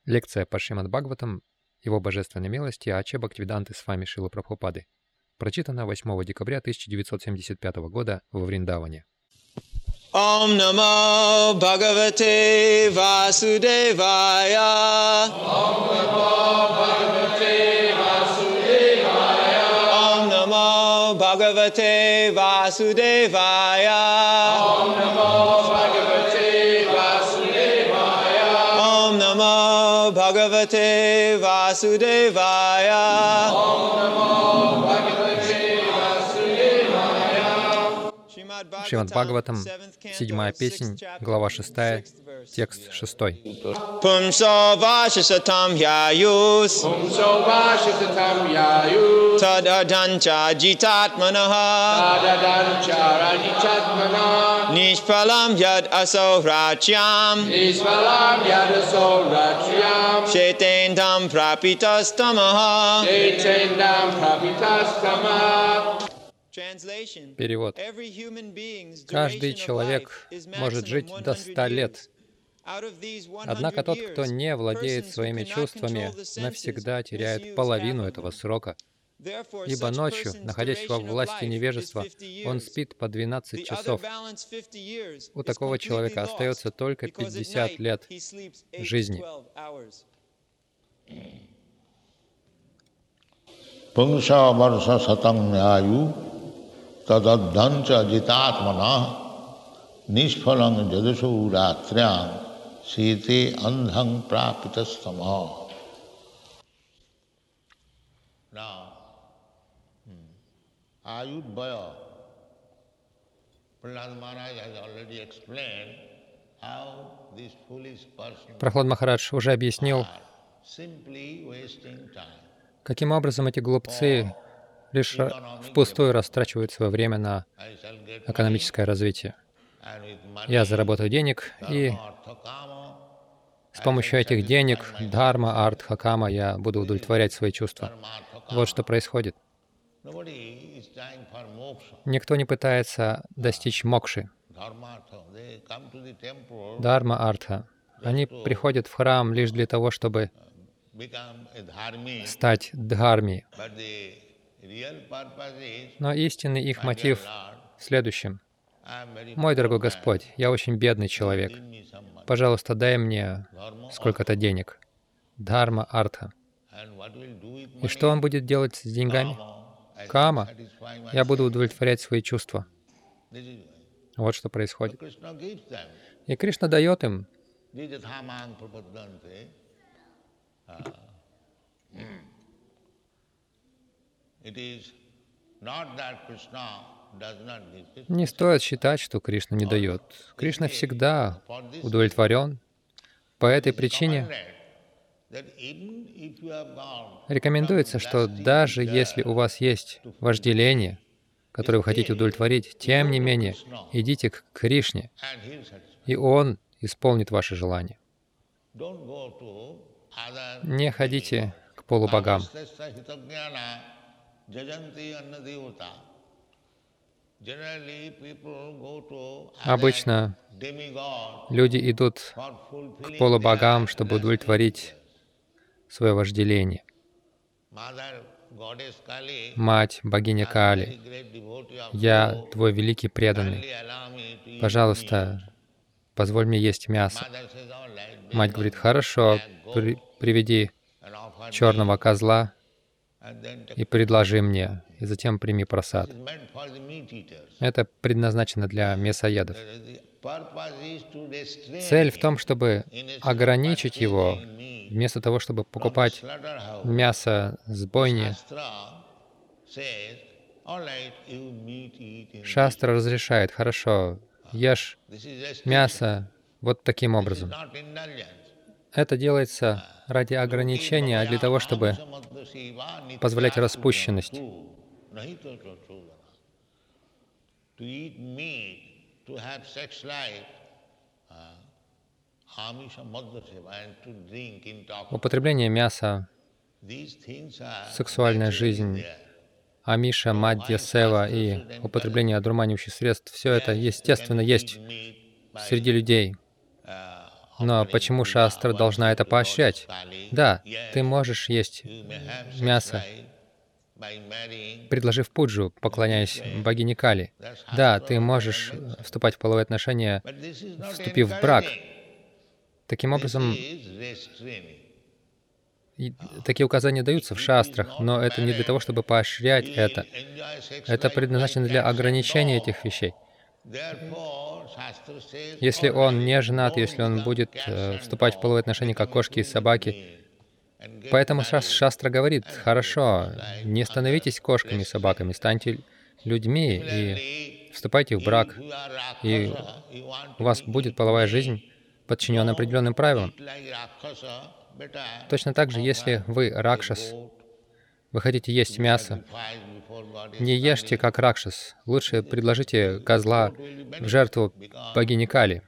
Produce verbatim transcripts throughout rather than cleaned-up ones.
Лекция по Шримад Бхагаватам, Его Божественной милости, Ача Бхактивиданты Свами Шрилы Прабхупады. Прочитано восьмого декабря тысяча девятьсот семьдесят пятого года во Вриндаване. Om Namo Bhagavate Vasudevaya. Om Namo Bhagavate Vasudevaya. Om Namo Bhagavate Vasudevaya. Om Namo Bhagavate Vasudevaya. Om Namo Bhagavate Vasudevaya. Om Namo Bhagavate Шримад Бхагаватам, седьмая песнь, глава шестая, текст шестой. Pumso vashasatam yayus Pumso vashasatam yayus Tadadancha jitatmanaha Tadadancha rajitatmanaha Nishpalam yad aso rachyam Nishpalam yad aso rachyam Shetendam prapitastamah Shetendam prapitastamah. Перевод. Каждый человек может жить до ста лет. Однако тот, кто не владеет своими чувствами, навсегда теряет половину этого срока. Ибо ночью, находясь во власти невежества, он спит по двенадцать часов. У такого человека остается только пятьдесят лет жизни. Пунша варса сатам аю Tadadhancha jitatmana nishphalang jadasu ratryan site andhang prapitastamah. Now, Ayudhvaya, Prahlad Maharaj has already explained how this foolish person Прахлад Махарадж уже объяснил, simply wasting time. каким образом эти глупцы лишь впустую растрачивают свое время на экономическое развитие. Я заработаю денег, и с помощью этих денег, дхарма, артха, кама, я буду удовлетворять свои чувства. Вот что происходит. Никто не пытается достичь мокши. Дхарма, артха. Они приходят в храм лишь для того, чтобы стать дхарми. Но истинный их мотив в следующем. «Мой дорогой Господь, я очень бедный человек. Пожалуйста, дай мне сколько-то денег». Дхарма, артха. И что он будет делать с деньгами? Кама. Я буду удовлетворять свои чувства. Вот что происходит. И Кришна дает им. Не стоит считать, что Кришна не дает. Кришна всегда удовлетворен. По этой причине рекомендуется, что даже если у вас есть вожделение, которое вы хотите удовлетворить, тем не менее, идите к Кришне, и Он исполнит ваше желание. Не ходите к полубогам. Обычно люди идут к полубогам, чтобы удовлетворить свое вожделение. Мать, богиня Кали, я твой великий преданный. Пожалуйста, позволь мне есть мясо. Мать говорит, хорошо, при, приведи черного козла и предложи мне, и затем прими прасад. Это предназначено для мясоедов. Цель в том, чтобы ограничить его, вместо того, чтобы покупать мясо с бойни. Шастра разрешает, хорошо, ешь мясо вот таким образом. Это делается ради ограничения, а для того, чтобы позволять распущенность. Употребление мяса, сексуальная жизнь, амиша, мадья, сева и употребление одурманивающих средств — все это, естественно, есть среди людей. Но почему шастра должна это поощрять? Да, ты можешь есть мясо, предложив пуджу, поклоняясь богине Кали. Да, ты можешь вступать в половые отношения, вступив в брак. Таким образом, и такие указания даются в шастрах, но это не для того, чтобы поощрять это. Это предназначено для ограничения этих вещей. Если он не женат, если он будет э, вступать в половые отношения, как кошки и собаки, поэтому шастра говорит: хорошо, не становитесь кошками и собаками, станьте людьми и вступайте в брак, и у вас будет половая жизнь, подчиненная определенным правилам. Точно так же, если вы ракшас, вы хотите есть мясо, не ешьте как ракшас. Лучше предложите козла в жертву богине Кали.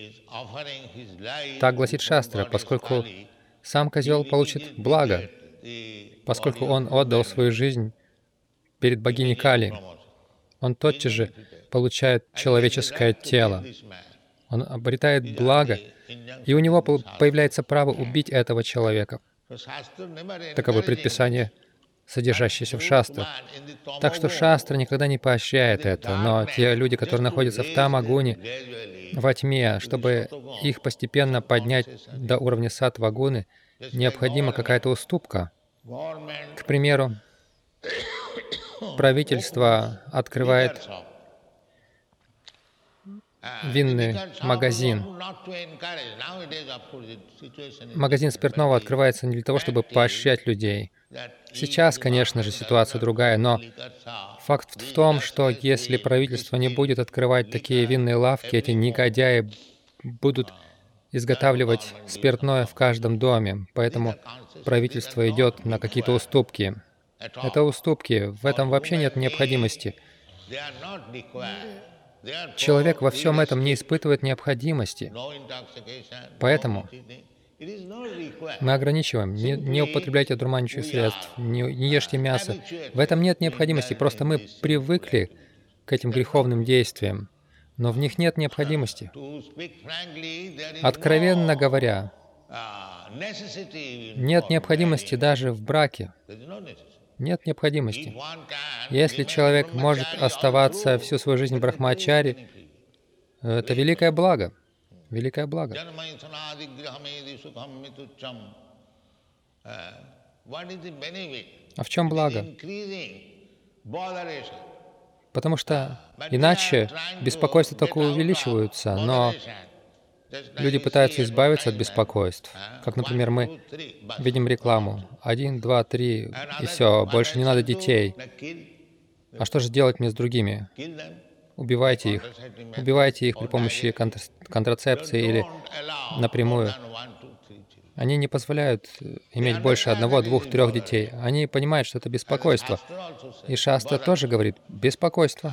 Так гласит шастра, поскольку сам козел получит благо, поскольку он отдал свою жизнь перед богиней Кали. Он тотчас же получает человеческое тело. Он обретает благо, и у него появляется право убить этого человека. Таково предписание, содержащееся в шастре. Так что шастра никогда не поощряет это, но те люди, которые находятся в тамагуне, во тьме, чтобы их постепенно поднять до уровня саттва-гуны, необходима какая-то уступка. К примеру, правительство открывает винный магазин. Магазин спиртного открывается не для того, чтобы поощрять людей. Сейчас, конечно же, ситуация другая, но факт в том, что если правительство не будет открывать такие винные лавки, эти негодяи будут изготавливать спиртное в каждом доме, поэтому правительство идет на какие-то уступки. Это уступки, в этом вообще нет необходимости. Человек во всем этом не испытывает необходимости. Поэтому мы ограничиваем. Не, не употребляйте дурманящих средств, не, не ешьте мясо. В этом нет необходимости. Просто мы привыкли к этим греховным действиям, но в них нет необходимости. Откровенно говоря, нет необходимости даже в браке. Нет необходимости. Если человек может оставаться всю свою жизнь в брахмачари, это великое благо. Великое благо. А в чем благо? Потому что иначе беспокойства только увеличиваются, но люди пытаются избавиться от беспокойств. Как, например, мы видим рекламу. Один, два, три, и все, больше не надо детей. А что же делать мне с другими? Убивайте их. Убивайте их при помощи контрацепции или напрямую. Они не позволяют иметь больше одного, двух, трех детей. Они понимают, что это беспокойство. И шастра тоже говорит «беспокойство».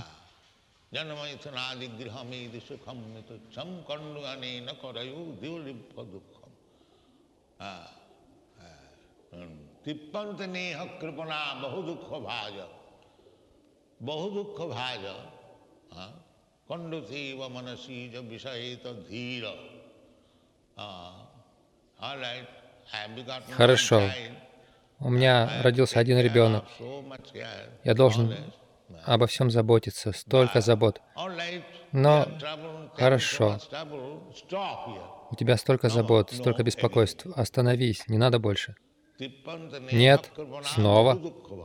Хорошо. У меня родился один ребенок. Я должен обо всем заботиться, столько забот. Но хорошо. У тебя столько забот, столько беспокойств. Остановись, не надо больше. Нет, снова.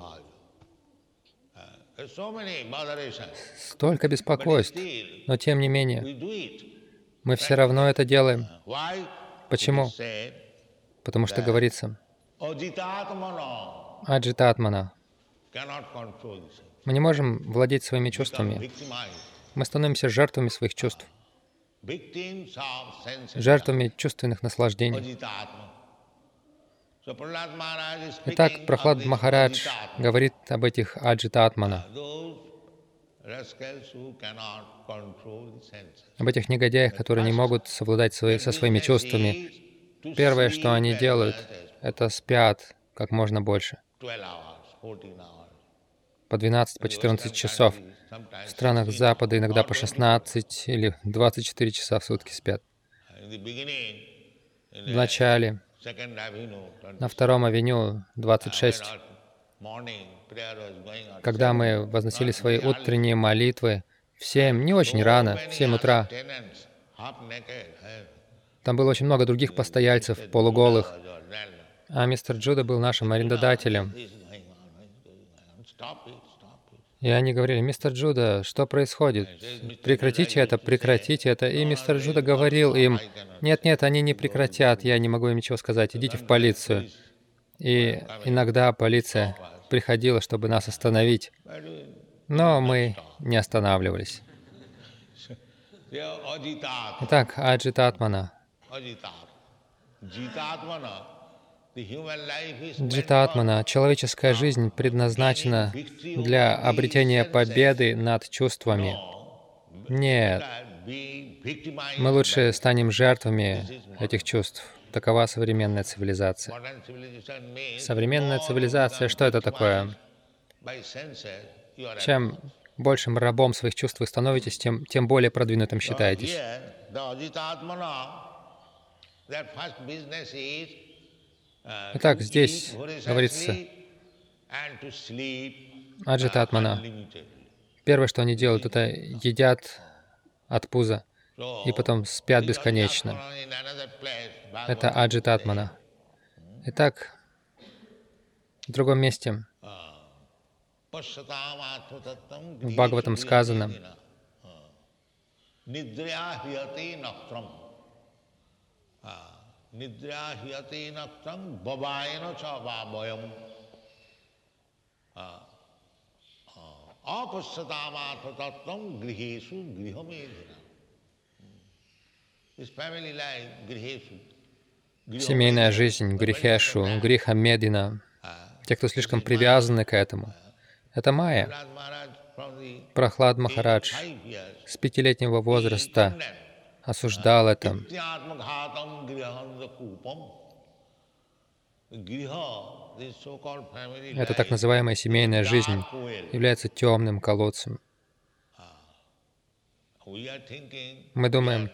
Столько беспокойств, но тем не менее, мы все равно это делаем. Почему? Потому что говорится, аджитатмана. Мы не можем владеть своими чувствами. Мы становимся жертвами своих чувств, жертвами чувственных наслаждений. Итак, Прахлад Махарадж говорит об этих аджитатмана, об этих негодяях, которые не могут совладать свои, со своими чувствами. Первое, что они делают, это спят как можно больше. По двенадцать, по четырнадцать часов. В странах Запада иногда по шестнадцать или двадцать четыре часа в сутки спят. в начале, на втором авеню, двадцать шесть, когда мы возносили свои утренние молитвы в семь, не очень рано, в семь утра. Там было очень много других постояльцев, полуголых, а мистер Джуда был нашим арендодателем. И они говорили: «Мистер Джуда, что происходит? Прекратите это, прекратите это». И мистер Джуда говорил им: «Нет, нет, они не прекратят, я не могу им ничего сказать, идите в полицию». И иногда полиция приходила, чтобы нас остановить, но мы не останавливались. Итак, Аджитатмана. Джитатмана, человеческая жизнь предназначена для обретения победы над чувствами. Нет, мы лучше станем жертвами этих чувств. Такова современная цивилизация. Современная цивилизация, что это такое? Чем большим рабом своих чувств вы становитесь, тем, тем более продвинутым считаетесь. Итак, здесь говорится Аджитатмана. Первое, что они делают, это едят от пуза и потом спят бесконечно. Это Аджитатмана. Итак, в другом месте в Бхагаватам сказано: семейная жизнь, грихешу, гриха медина, те, кто слишком привязаны к этому, это майя. Прохлад Махарадж с пятилетнего возраста осуждал это. Эта так называемая семейная жизнь является темным колодцем. Мы думаем,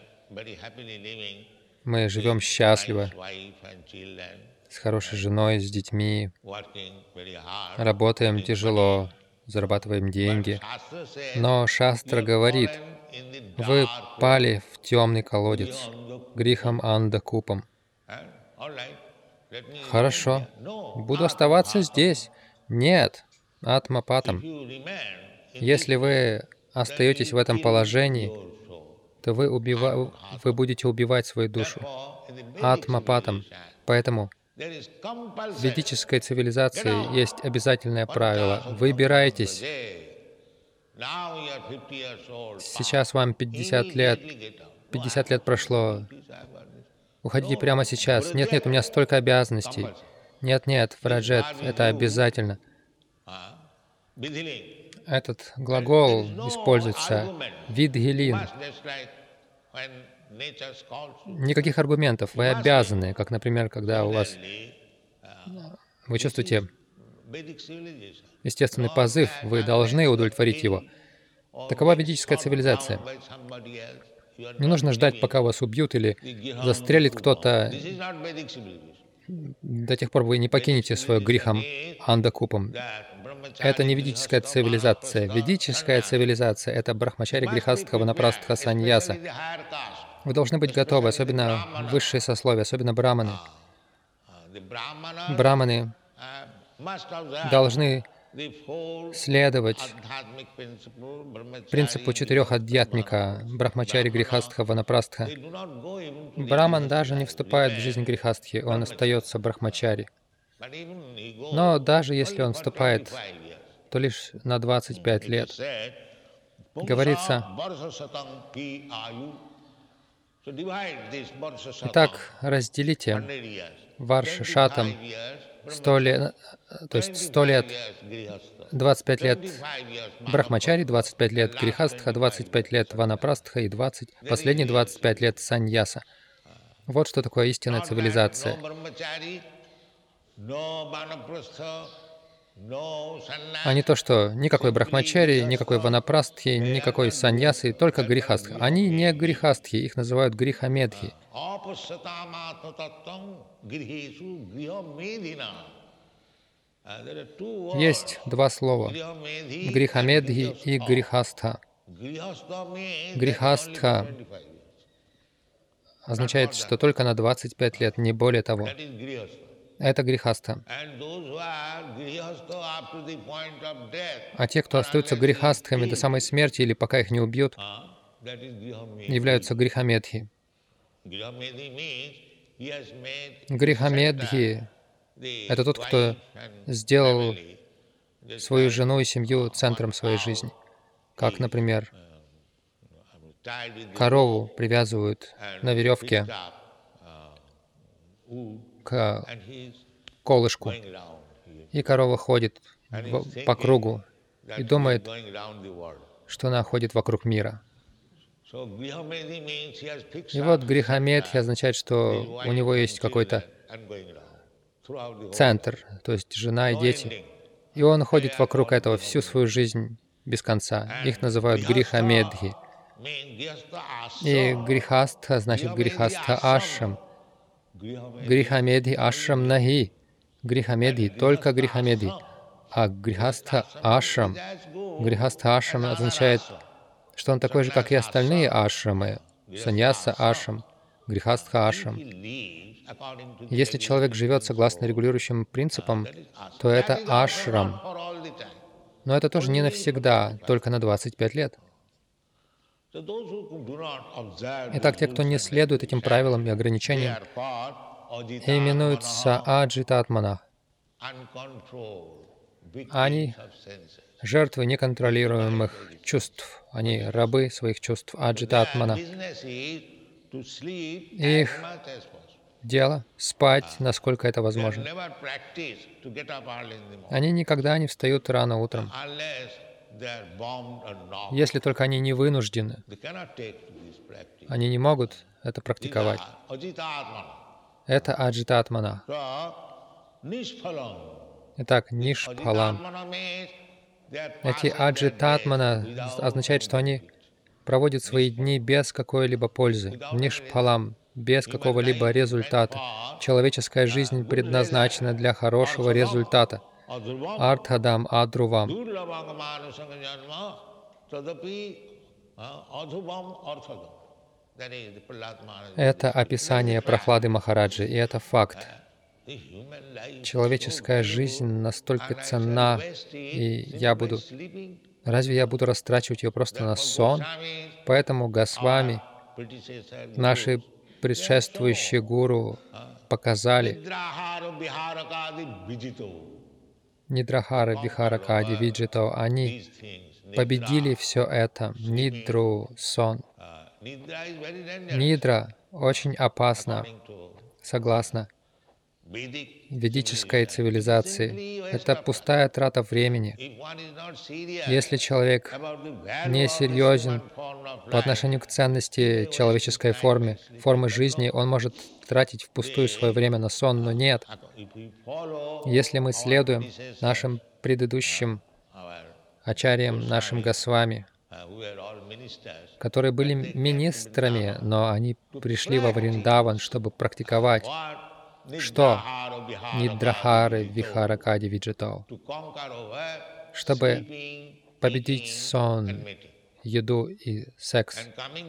мы живем счастливо, с хорошей женой, с детьми, работаем тяжело, зарабатываем деньги. Но Шастра говорит: вы пали в темный колодец, грихом андакупом. Хорошо, буду оставаться здесь. Нет, атмапатам. Если вы остаетесь в этом положении, то вы, убива... вы будете убивать свою душу. Атмапатам. Поэтому в ведической цивилизации есть обязательное правило. Выбирайтесь. Сейчас вам пятьдесят лет. пятьдесят лет прошло. Уходите прямо сейчас. Нет, нет, у меня столько обязанностей. Нет, нет, Враджет, это обязательно. Этот глагол используется видхилин. Никаких аргументов, вы обязаны, как, например, когда у вас, вы чувствуете естественный позыв, вы должны удовлетворить его. Такова ведическая цивилизация. Не нужно ждать, пока вас убьют или застрелит кто-то. До тех пор вы не покинете свой грихом андакупом. Это не ведическая цивилизация. Ведическая цивилизация — это брахмачари, грихастха, ванапрастха, саньяса. Вы должны быть готовы, особенно высшие сословия, особенно браманы. Браманы должны следовать принципу четырех адьятмика — брахмачари, грихастха, ванапрастха. Браман даже не вступает в жизнь грихастхи, он остается брахмачари. Но даже если он вступает, то лишь на двадцать пять лет. Говорится: итак, разделите варша шатам сто лет, то есть сто лет, двадцать пять лет брахмачари, двадцать пять лет грихастха, двадцать пять лет ванапрастха и двадцать, последние двадцать пять лет саньяса. Вот что такое истинная цивилизация. А не то, что никакой брахмачари, никакой ванапрастхи, никакой саньясы, только грихастха. Они не грихастхи, их называют грихамедхи. Есть два слова — грихамедхи и грихастха. Грихастха означает, что только на двадцать пять лет, не более того. Это грихастха. А те, кто остаются грихастхами до самой смерти или пока их не убьют, являются грихамедхи. Грихамедхи — это тот, кто сделал свою жену и семью центром своей жизни. Как, например, корову привязывают на веревке к колышку, и корова ходит в, по кругу и думает, что она ходит вокруг мира. И вот грихамедхи означает, что у него есть какой-то центр, то есть жена и дети, и он ходит вокруг этого всю свою жизнь без конца. Их называют грихамедхи. И грихастха значит грихастха ашрам. Грихамедхи ашрам нахи. Грихамедхи — только грихамедхи. А грихастха ашрам. Грихастха ашрам означает, что он такой же, как и остальные ашрамы. Саньяса ашрам, грихастха ашрам. Если человек живет согласно регулирующим принципам, то это ашрам. Но это тоже не навсегда, только на двадцать пять лет. Итак, те, кто не следует этим правилам и ограничениям, именуются аджитатмана. Они жертвы неконтролируемых чувств. Они рабы своих чувств, аджитатмана. Их дело — спать, насколько это возможно. Они никогда не встают рано утром, если только они не вынуждены. Они не могут это практиковать. Это аджитатмана. Итак, нишпхалам. Эти аджитатмана означает, что они проводят свои дни без какой-либо пользы. Нишпхалам, без какого-либо результата. Человеческая жизнь предназначена для хорошего результата. Артхадам адрувам. Это описание Прохлады Махараджи, и это факт. Человеческая жизнь настолько ценна, и я буду... Разве я буду растрачивать ее просто на сон? Поэтому Госвами, наши предшествующие гуру, показали Нидрахара, Вихаракади, Виджито. Они победили все это. Нидру, сон. Нидра очень опасна, согласно ведической цивилизации. Это пустая трата времени. Если человек не серьезен по отношению к ценности человеческой формы, формы жизни, он может тратить впустую свое время на сон, но нет. Если мы следуем нашим предыдущим ачарьям, нашим Госвами, которые были министрами, но они пришли во Вриндаван, чтобы практиковать что? Нидрахары, Вихаракади, Виджито. Чтобы победить сон, еду и секс.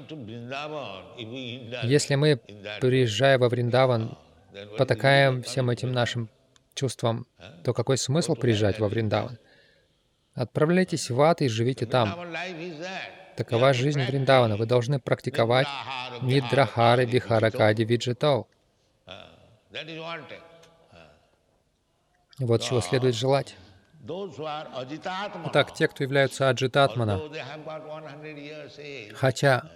Если мы, приезжая во Вриндаван, потакаем всем этим нашим чувствам, то какой смысл приезжать во Вриндаван? Отправляйтесь в ад и живите там. Такова жизнь Вриндавана. Вы должны практиковать Нидрахары, Вихаракади, Виджито. Вот чего следует желать. Итак, те, кто являются аджитатмана, хотя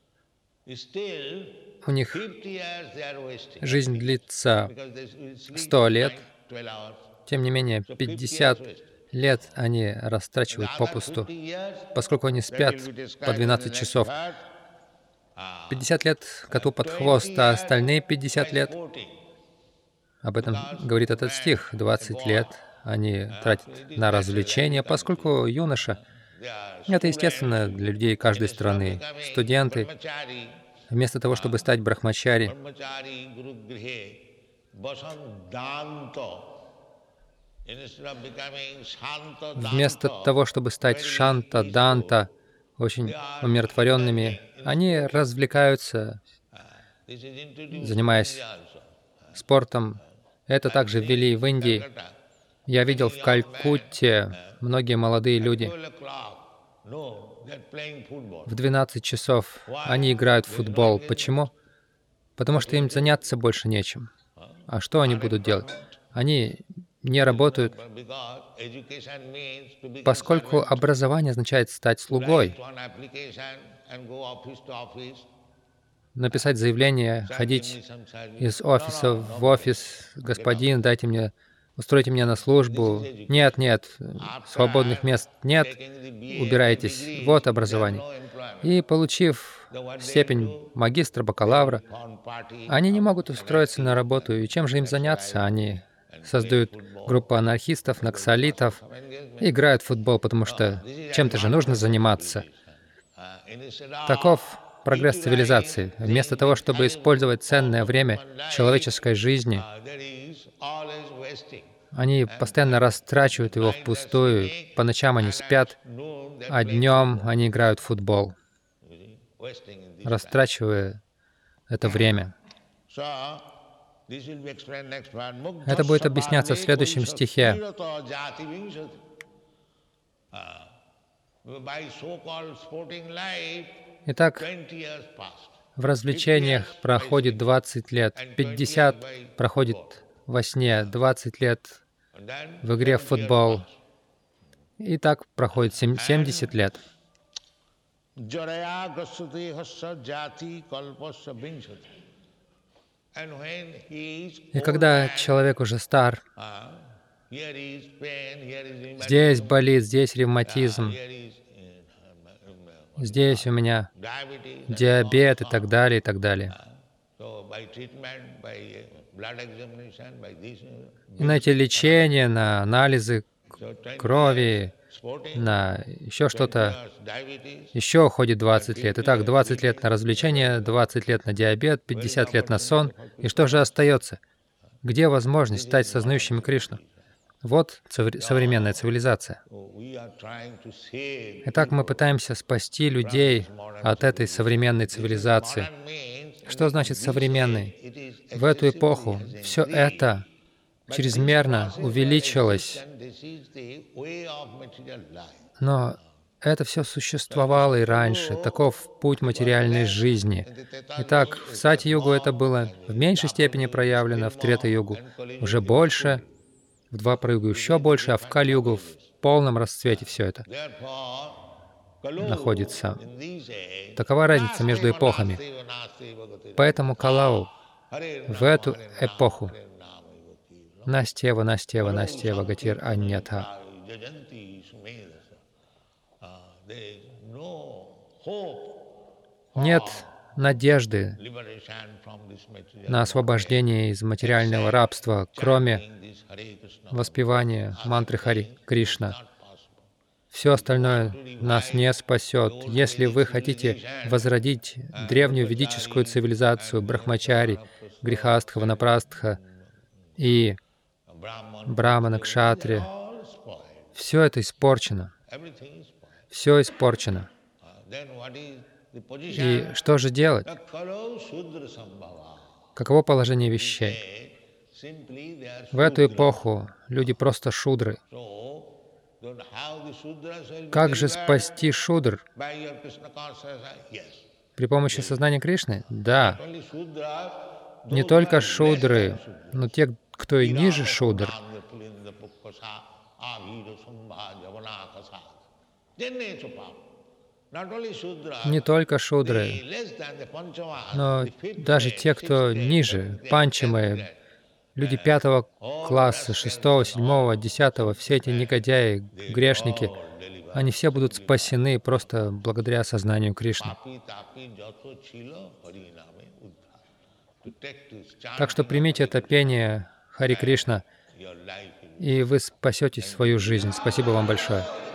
у них жизнь длится сто лет, тем не менее, пятьдесят лет они растрачивают попусту, поскольку они спят по двенадцать часов. пятьдесят лет коту под хвост, а остальные пятьдесят лет, об этом говорит этот стих, двадцать лет они тратят на развлечения, поскольку юноша — это естественно для людей каждой страны. Студенты, вместо того, чтобы стать брахмачари, вместо того, чтобы стать шанта, данта, очень умиротворенными, они развлекаются, занимаясь спортом. Это также ввели в Индии. Я видел в Калькутте многие молодые люди. В двенадцать часов они играют в футбол. Почему? Потому что им заняться больше нечем. А что они будут делать? Они не работают, поскольку образование означает стать слугой, написать заявление, ходить из офиса в офис: «Господин, дайте мне, устройте меня на службу». Нет, нет, свободных мест нет, убирайтесь. Вот образование. И получив степень магистра, бакалавра, они не могут устроиться на работу. И чем же им заняться? Они создают группу анархистов, наксалитов, играют в футбол, потому что чем-то же нужно заниматься. Таков прогресс цивилизации. Вместо того, чтобы использовать ценное время человеческой жизни, они постоянно растрачивают его впустую. По ночам они спят, а днем они играют в футбол, растрачивая это время. Это будет объясняться в следующем стихе. Итак, в развлечениях проходит двадцать лет, пятьдесят проходит во сне, двадцать лет в игре в футбол. И так проходит семьдесят лет. И когда человек уже стар, здесь болит, здесь ревматизм, здесь у меня диабет и так далее, и так далее. И на эти лечения, на анализы крови, на еще что-то, еще уходит двадцать лет. Итак, двадцать лет на развлечения, двадцать лет на диабет, пятьдесят лет на сон. И что же остается? Где возможность стать сознающими Кришну? Вот современная цивилизация. Итак, мы пытаемся спасти людей от этой современной цивилизации. Что значит современный? В эту эпоху все это чрезмерно увеличилось, но это все существовало и раньше. Таков путь материальной жизни. Итак, в Сати-югу это было в меньшей степени проявлено, в Трета-югу уже больше, в Двапара-югу еще больше, а в Кали-югу в полном расцвете все это находится. Такова разница между эпохами. Поэтому Калау в эту эпоху Настева, Настева, Настева, Гатир Аньятха. Нет надежды на освобождение из материального рабства, кроме воспевания мантры Хари Кришна. Все остальное нас не спасет. Если вы хотите возродить древнюю ведическую цивилизацию брахмачари, грихастха, ванапрастха и брамана, кшатри, все это испорчено. Все испорчено. И что же делать? Каково положение вещей? В эту эпоху люди просто шудры. Как же спасти шудр? При помощи сознания Кришны? Да. Не только шудры, но те, кто и ниже шудр. Не только шудры, но даже те, кто ниже, панчамы, люди пятого класса, шестого, седьмого, десятого, все эти негодяи, грешники, они все будут спасены просто благодаря сознанию Кришны. Так что примите это пение Хари Кришна, и вы спасете свою жизнь. Спасибо вам большое.